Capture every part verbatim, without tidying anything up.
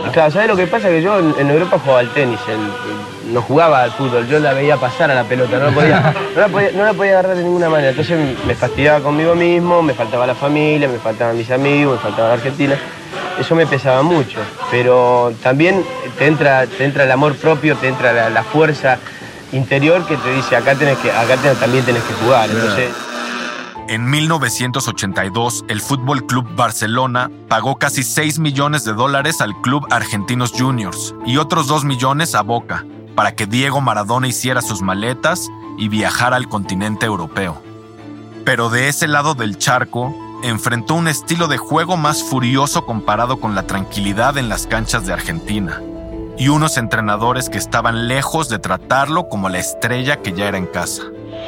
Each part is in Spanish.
Claro, ¿sabes lo que pasa? Que yo en, en Europa jugaba al tenis, el, el, no jugaba al fútbol, yo la veía pasar a la pelota, no la, podía, no, la podía, no la podía agarrar de ninguna manera. Entonces me fastidiaba conmigo mismo, me faltaba la familia, me faltaban mis amigos, me faltaba la Argentina. Eso me pesaba mucho, pero también te entra, te entra el amor propio, te entra la, la fuerza interior que te dice, acá, tenés que, acá tenés, también tenés que jugar. Entonces... En mil novecientos ochenta y dos, el Fútbol Club Barcelona pagó casi seis millones de dólares al Club Argentinos Juniors y otros dos millones a Boca para que Diego Maradona hiciera sus maletas y viajara al continente europeo. Pero de ese lado del charco, enfrentó un estilo de juego más furioso comparado con la tranquilidad en las canchas de Argentina y unos entrenadores que estaban lejos de tratarlo como la estrella que ya era en casa.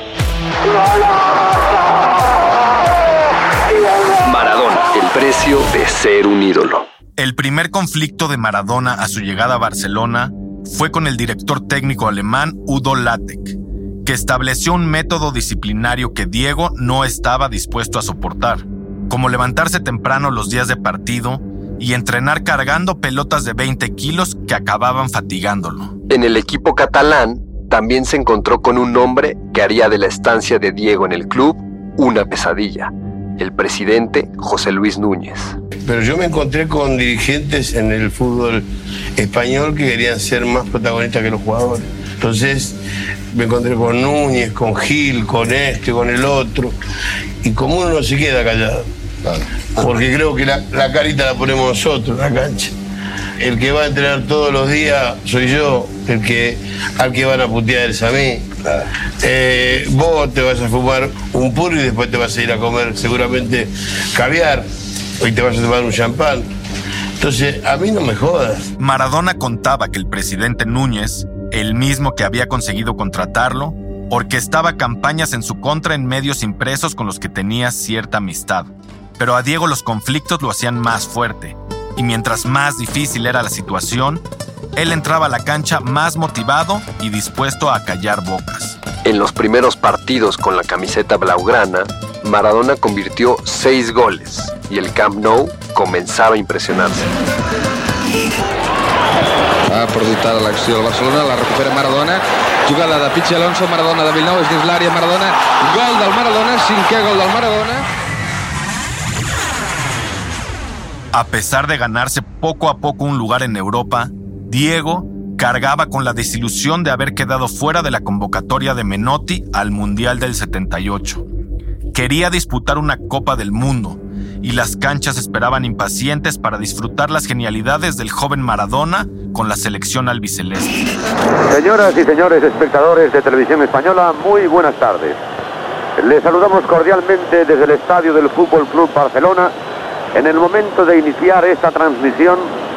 Maradona, el precio de ser un ídolo. El primer conflicto de Maradona a su llegada a Barcelona fue con el director técnico alemán Udo Lattek, que estableció un método disciplinario que Diego no estaba dispuesto a soportar, como levantarse temprano los días de partido y entrenar cargando pelotas de veinte kilos que acababan fatigándolo. En el equipo catalán también se encontró con un hombre que haría de la estancia de Diego en el club una pesadilla: el presidente José Luis Núñez. Pero yo me encontré con dirigentes en el fútbol español que querían ser más protagonistas que los jugadores. Entonces me encontré con Núñez, con Gil, con este, con el otro. Y como uno no se queda callado, porque creo que la, la carita la ponemos nosotros en la cancha. El que va a entrenar todos los días soy yo, el que al que van a putear es a mí. Eh, vos te vas a fumar un puro y después te vas a ir a comer seguramente caviar, hoy te vas a tomar un champán. Entonces, a mí no me jodas. Maradona contaba que el presidente Núñez, el mismo que había conseguido contratarlo, orquestaba campañas en su contra en medios impresos con los que tenía cierta amistad. Pero a Diego los conflictos lo hacían más fuerte. Y mientras más difícil era la situación, él entraba a la cancha más motivado y dispuesto a callar bocas. En los primeros partidos con la camiseta blaugrana, Maradona convirtió seis goles y el Camp Nou comenzava a impressionarse. Ha perdut ara l'acció del Barcelona, la recupera Maradona, jugada de Pichi Alonso, Maradona de Villeneuve, és dins l'àrea, Maradona, gol del Maradona, cinquè gol del Maradona. A pesar de ganarse poco a poco un lugar en Europa, Diego cargaba con la desilusión de haber quedado fuera de la convocatoria de Menotti al Mundial del setenta y ocho. Quería disputar una Copa del Mundo y las canchas esperaban impacientes para disfrutar las genialidades del joven Maradona con la selección albiceleste. Señoras y señores espectadores de Televisión Española, muy buenas tardes. Les saludamos cordialmente desde el estadio del Fútbol Club Barcelona en el momento de iniciar esta transmisión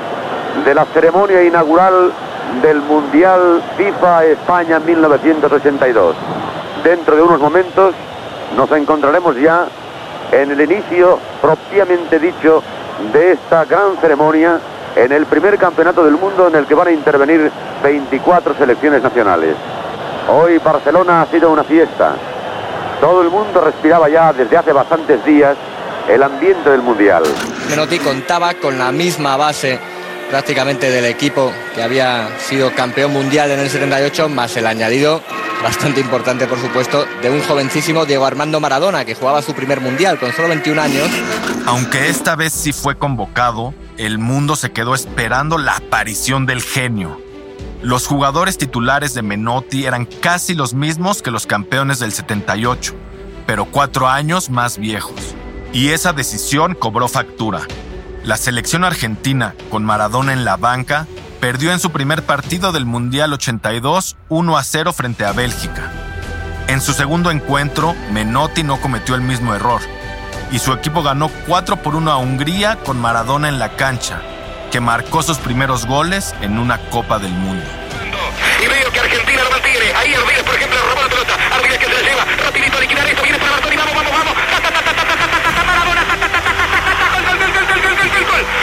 de la ceremonia inaugural del Mundial FIFA España mil novecientos ochenta y dos. Dentro de unos momentos nos encontraremos ya en el inicio propiamente dicho de esta gran ceremonia en el primer campeonato del mundo en el que van a intervenir veinticuatro selecciones nacionales. Hoy Barcelona ha sido una fiesta. Todo el mundo respiraba ya desde hace bastantes días el ambiente del Mundial. Menotti contaba con la misma base prácticamente del equipo que había sido campeón mundial en el setenta y ocho, más el añadido, bastante importante por supuesto, de un jovencísimo Diego Armando Maradona, que jugaba su primer mundial con solo veintiún años. Aunque esta vez sí fue convocado, el mundo se quedó esperando la aparición del genio. Los jugadores titulares de Menotti eran casi los mismos que los campeones del setenta y ocho, pero cuatro años más viejos. Y esa decisión cobró factura. La selección argentina, con Maradona en la banca, perdió en su primer partido del Mundial ochenta y dos uno a cero frente a Bélgica. En su segundo encuentro, Menotti no cometió el mismo error, y su equipo ganó cuatro por uno a Hungría con Maradona en la cancha, que marcó sus primeros goles en una Copa del Mundo. Y veo que Argentina lo mantiene. Ahí Ardiles, por ejemplo, robó la pelota. Ardiles que se la lleva rapidito a liquidar esto. Viene para Martoni. Vamos, vamos, vamos. Ta, ta, ta, ta, ta, ta, ta, ta, ta, Maradona. Ta, ta, ta, ta, ta, ta, ta. Gol, gol, gol, gol, gol, gol, gol, gol.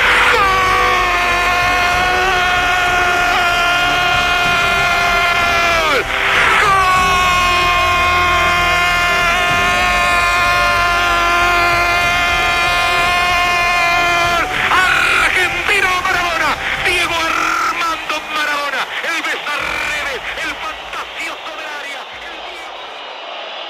Argentino Maradona. Diego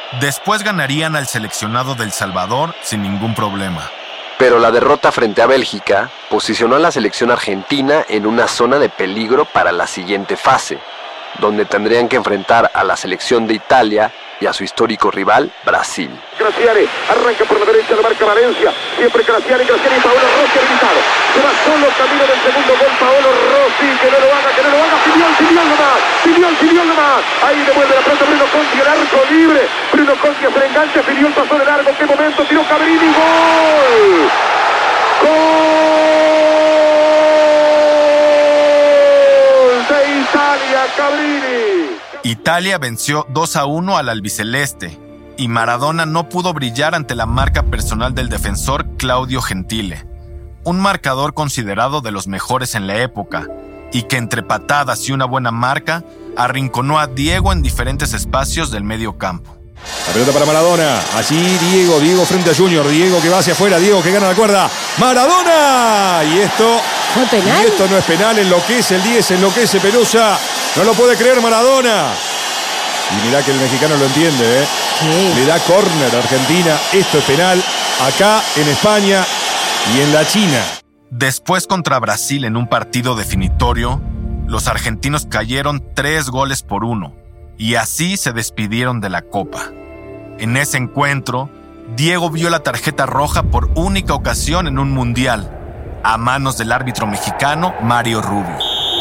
Después ganarían al seleccionado del Salvador sin ningún problema. Pero la derrota frente a Bélgica posicionó a la selección argentina en una zona de peligro para la siguiente fase, donde tendrían que enfrentar a la selección de Italia y a su histórico rival, Brasil. Graziani arranca por la derecha, de marca Valencia, siempre Graziani, Graziani, Paolo Rossi habilitado, se va solo camino del segundo gol, Paolo Rossi, que no lo haga, que no lo haga, Filiol, Filiol nomás, Filiol, Filiol nomás, ahí devuelve la pelota Bruno Conti, el arco libre, Bruno Conti hace el enganche, Filiol pasó de largo, qué momento, tiró Cabrini, gol, gol de Italia, Cabrini. Italia venció dos a uno al albiceleste y Maradona no pudo brillar ante la marca personal del defensor Claudio Gentile, un marcador considerado de los mejores en la época y que entre patadas y una buena marca arrinconó a Diego en diferentes espacios del medio campo. La pelota para Maradona, allí Diego, Diego frente a Junior, Diego que va hacia afuera, Diego que gana la cuerda, ¡Maradona! Y esto, ¿fue penal? Y esto no es penal, enloquece el diez, enloquece Pelusa, no lo puede creer Maradona. Y mirá que el mexicano lo entiende, ¿eh? Sí. Le da córner a Argentina, esto es penal, acá en España y en la China. Después contra Brasil en un partido definitorio, los argentinos cayeron tres goles por uno. Y así se despidieron de la Copa. En ese encuentro, Diego vio la tarjeta roja por única ocasión en un mundial, a manos del árbitro mexicano Mario Rubio.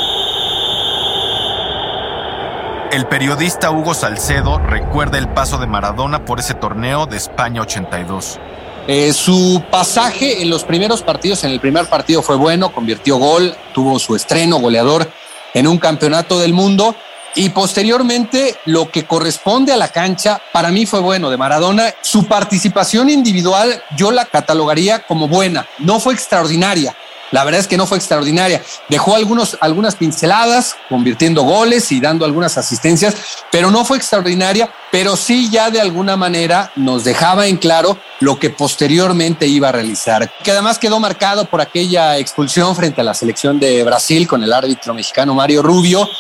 El periodista Hugo Salcedo recuerda el paso de Maradona por ese torneo de España ochenta y dos. Eh, su pasaje en los primeros partidos, en el primer partido fue bueno, convirtió gol, tuvo su estreno goleador en un campeonato del mundo. Y posteriormente, lo que corresponde a la cancha, para mí fue bueno de Maradona. Su participación individual yo la catalogaría como buena. No fue extraordinaria. La verdad es que no fue extraordinaria. Dejó algunos, algunas pinceladas, convirtiendo goles y dando algunas asistencias, pero no fue extraordinaria, pero sí ya de alguna manera nos dejaba en claro lo que posteriormente iba a realizar. Que además quedó marcado por aquella expulsión frente a la selección de Brasil con el árbitro mexicano Mario Rubio.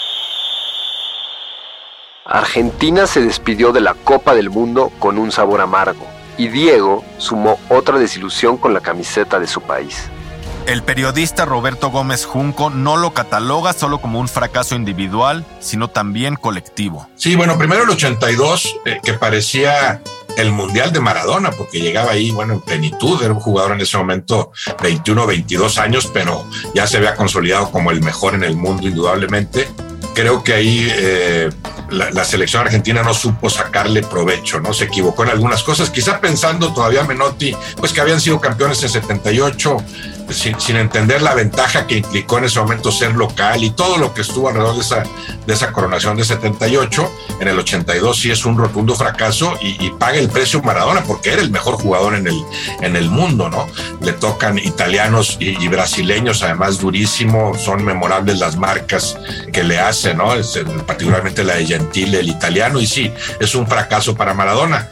Argentina se despidió de la Copa del Mundo con un sabor amargo y Diego sumó otra desilusión con la camiseta de su país. El periodista Roberto Gómez Junco no lo cataloga solo como un fracaso individual, sino también colectivo. Sí, bueno, primero el ochenta y dos, eh, que parecía el Mundial de Maradona, porque llegaba ahí, bueno, en plenitud, era un jugador en ese momento, veintiuno, veintidós años, pero ya se había consolidado como el mejor en el mundo, indudablemente. Creo que ahí eh, la, la selección argentina no supo sacarle provecho, ¿no? Se equivocó en algunas cosas, quizá pensando todavía Menotti, pues que habían sido campeones en setenta y ocho, sin, sin entender la ventaja que implicó en ese momento ser local y todo lo que estuvo alrededor de esa, de esa coronación de setenta y ocho. En el ochenta y dos sí es un rotundo fracaso y, y paga el precio Maradona porque era el mejor jugador en el, en el mundo, ¿no? Le tocan italianos y, y brasileños, además durísimo, son memorables las marcas que le hacen, ¿no? Es, particularmente la de Gentile, el italiano, y sí, es un fracaso para Maradona.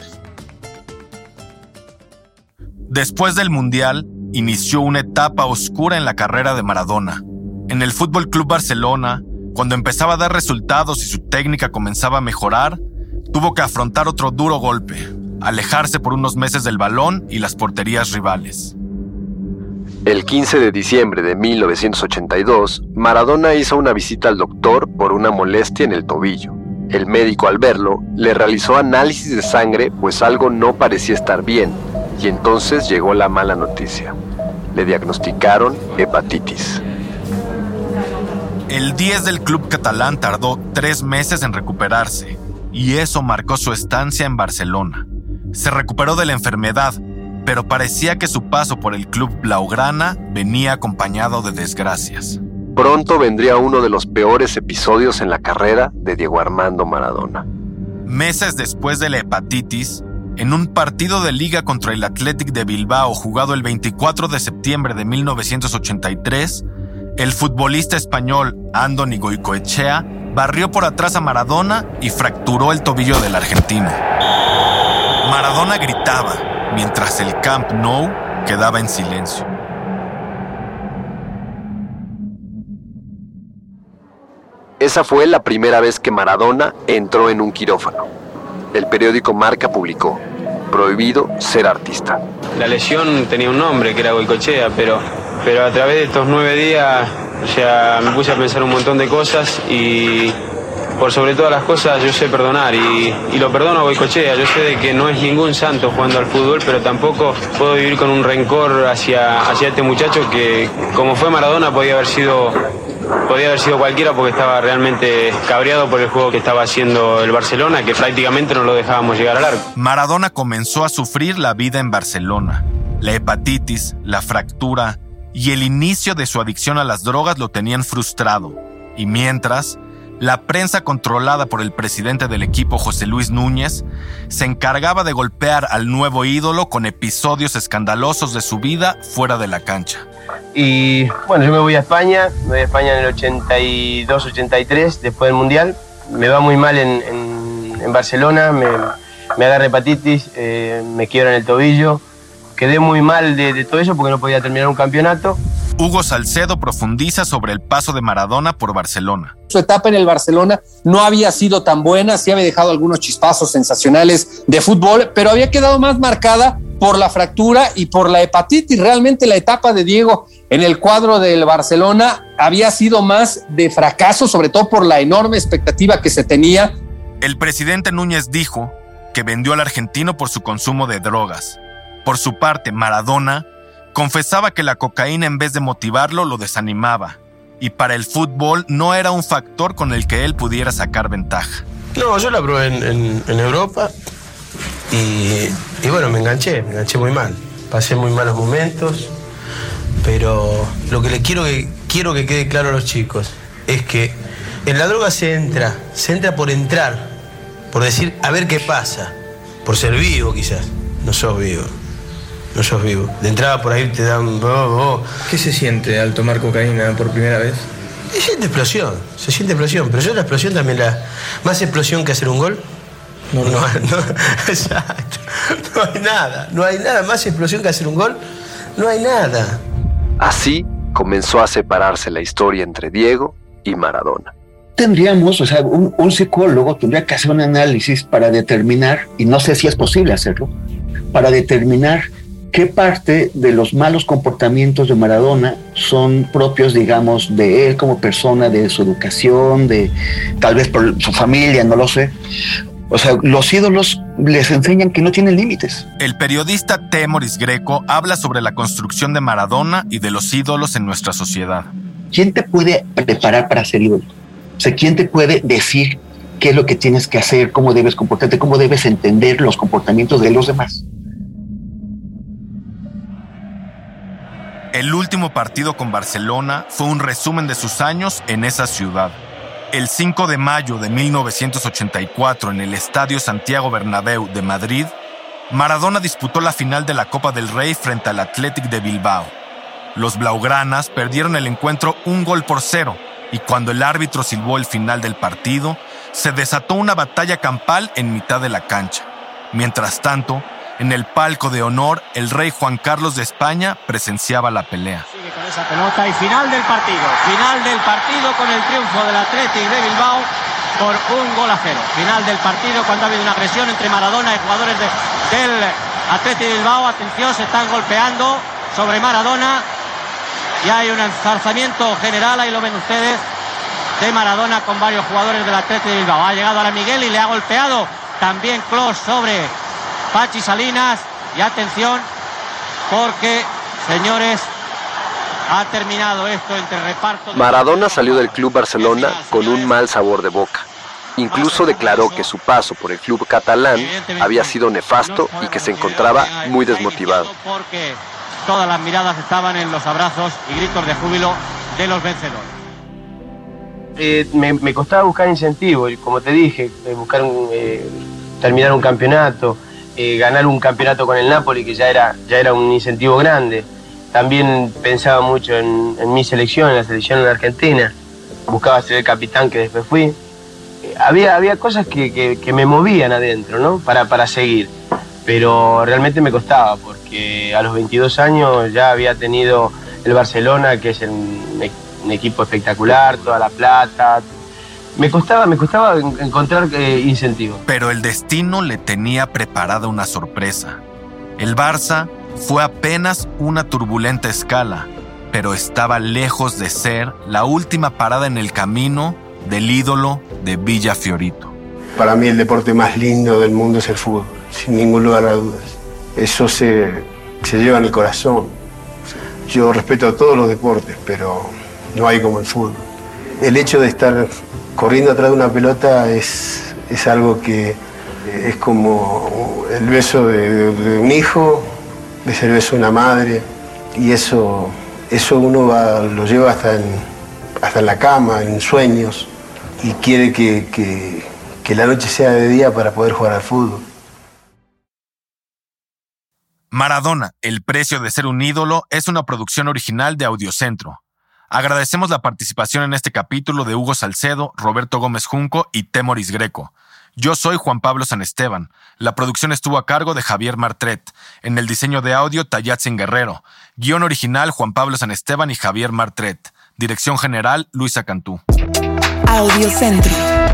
Después del Mundial, inició una etapa oscura en la carrera de Maradona. En el Fútbol Club Barcelona, cuando empezaba a dar resultados y su técnica comenzaba a mejorar, tuvo que afrontar otro duro golpe, alejarse por unos meses del balón y las porterías rivales. El quince de diciembre de mil novecientos ochenta y dos, Maradona hizo una visita al doctor por una molestia en el tobillo. El médico, al verlo, le realizó análisis de sangre, pues algo no parecía estar bien, y entonces llegó la mala noticia. Le diagnosticaron hepatitis. El diez del club catalán tardó tres meses en recuperarse, y eso marcó su estancia en Barcelona. Se recuperó de la enfermedad, pero parecía que su paso por el club blaugrana venía acompañado de desgracias. Pronto vendría uno de los peores episodios en la carrera de Diego Armando Maradona. Meses después de la hepatitis, en un partido de liga contra el Athletic de Bilbao jugado el veinticuatro de septiembre de mil novecientos ochenta y tres, el futbolista español Andoni Goicoechea barrió por atrás a Maradona y fracturó el tobillo del argentino. Maradona gritaba, mientras el Camp Nou quedaba en silencio. Esa fue la primera vez que Maradona entró en un quirófano. el periódico Marca publicó: prohibido ser artista. La lesión tenía un nombre, que era Goicoechea, pero, pero a través de estos nueve días, o sea, me puse a pensar un montón de cosas y por sobre todas las cosas yo sé perdonar y, y lo perdono a Goicoechea. Yo sé de que no es ningún santo jugando al fútbol, pero tampoco puedo vivir con un rencor hacia, hacia este muchacho que, como fue Maradona, podía haber sido... Podía haber sido cualquiera porque estaba realmente cabreado por el juego que estaba haciendo el Barcelona, que prácticamente no lo dejábamos llegar al arco. Maradona comenzó a sufrir la vida en Barcelona. La hepatitis, la fractura y el inicio de su adicción a las drogas lo tenían frustrado. Y mientras, la prensa controlada por el presidente del equipo, José Luis Núñez, se encargaba de golpear al nuevo ídolo con episodios escandalosos de su vida fuera de la cancha. Y bueno, yo me voy a España, me voy a España en el ochenta y dos ochenta y tres, después del Mundial. Me va muy mal en, en, en Barcelona, me, me agarra hepatitis, eh, me quiebran el tobillo. Quedé muy mal de, de todo eso porque no podía terminar un campeonato. Hugo Salcedo profundiza sobre el paso de Maradona por Barcelona. Su etapa en el Barcelona no había sido tan buena, sí había dejado algunos chispazos sensacionales de fútbol, pero había quedado más marcada por la fractura y por la hepatitis. Realmente la etapa de Diego en el cuadro del Barcelona había sido más de fracaso, sobre todo por la enorme expectativa que se tenía. El presidente Núñez dijo que vendió al argentino por su consumo de drogas. Por su parte, Maradona confesaba que la cocaína, en vez de motivarlo, lo desanimaba. Y para el fútbol no era un factor con el que él pudiera sacar ventaja. No, yo la probé en, en, en Europa y, y bueno, me enganché, me enganché muy mal. Pasé muy malos momentos, pero lo que les quiero que, quiero que quede claro a los chicos es que en la droga se entra, se entra por entrar, por decir, a ver qué pasa, por ser vivo quizás. No sos vivo. No sos vivo. De entrada por ahí te dan... Oh, oh. ¿Qué se siente al tomar cocaína por primera vez? Se siente explosión, se siente explosión. Pero yo la explosión también la... Más explosión que hacer un gol. No, no, no, exacto. No hay nada, no hay nada. Más explosión que hacer un gol. No hay nada. Así comenzó a separarse la historia entre Diego y Maradona. Tendríamos, o sea, un, un psicólogo tendría que hacer un análisis para determinar, y no sé si es posible hacerlo, para determinar qué parte de los malos comportamientos de Maradona son propios, digamos, de él como persona, de su educación, de tal vez por su familia, no lo sé. O sea, los ídolos les enseñan que no tienen límites. El periodista Temoris Greco habla sobre la construcción de Maradona y de los ídolos en nuestra sociedad. ¿Quién te puede preparar para ser ídolo? O sea, ¿quién te puede decir qué es lo que tienes que hacer, cómo debes comportarte, cómo debes entender los comportamientos de los demás? El último partido con Barcelona fue un resumen de sus años en esa ciudad. El cinco de mayo de mil novecientos ochenta y cuatro, en el Estadio Santiago Bernabéu de Madrid, Maradona disputó la final de la Copa del Rey frente al Athletic de Bilbao. Los blaugranas perdieron el encuentro un gol por cero, y cuando el árbitro silbó el final del partido, se desató una batalla campal en mitad de la cancha. Mientras tanto, en el palco de honor, el rey Juan Carlos de España presenciaba la pelea. Sigue con esa pelota y final del partido. Final del partido con el triunfo del Athletic de Bilbao por un gol a cero. Final del partido cuando ha habido una agresión entre Maradona y jugadores de, del Athletic de Bilbao. Atención, se están golpeando sobre Maradona y hay un enzarzamiento general, ahí lo ven ustedes, de Maradona con varios jugadores del Athletic de Bilbao. Ha llegado ahora Miguel y le ha golpeado también Clos sobre Pachi Salinas, y atención porque, señores, ha terminado esto entre reparto. Maradona salió del Club Barcelona con un mal sabor de boca. Incluso declaró que su paso por el club catalán había sido nefasto y que se encontraba muy desmotivado. Porque todas las miradas estaban en los abrazos y gritos de júbilo de los vencedores. Eh, me, me costaba buscar incentivo, como te dije, buscar un, eh, terminar un campeonato. Eh, ganar un campeonato con el Napoli, que ya era, ya era un incentivo grande. También pensaba mucho en, en mi selección, en la selección de Argentina. Buscaba ser el capitán que después fui. Eh, había, había cosas que, que, que me movían adentro, ¿no? Para, para seguir. Pero realmente me costaba, porque a los veintidós años ya había tenido el Barcelona, que es el, un equipo espectacular, toda la plata, me costaba, me costaba encontrar eh, incentivos. Pero el destino le tenía preparada una sorpresa. El Barça fue apenas una turbulenta escala, pero estaba lejos de ser la última parada en el camino del ídolo de Villa Fiorito. Para mí el deporte más lindo del mundo es el fútbol, sin ningún lugar a dudas. Eso se, se lleva en el corazón. Yo respeto a todos los deportes, pero no hay como el fútbol. El hecho de estar corriendo atrás de una pelota es, es algo que es como el beso de, de, de un hijo, es el beso de una madre, y eso, eso uno va, lo lleva hasta en, hasta en la cama, en sueños, y quiere que, que, que la noche sea de día para poder jugar al fútbol. Maradona, el precio de ser un ídolo, es una producción original de Audiocentro. Agradecemos la participación en este capítulo de Hugo Salcedo, Roberto Gómez Junco y Temoris Greco. Yo soy Juan Pablo San Esteban. La producción estuvo a cargo de Javier Martret. En el diseño de audio, Tallatzin Guerrero. Guión original, Juan Pablo San Esteban y Javier Martret. Dirección general, Luisa Cantú. Audiocentro.